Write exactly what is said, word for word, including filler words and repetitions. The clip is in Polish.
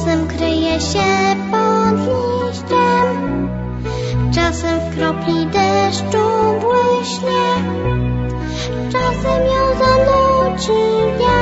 czasem kryje się pod liściem, czasem w kropli deszczu błyśnie, czasem ją zanuci wiatr.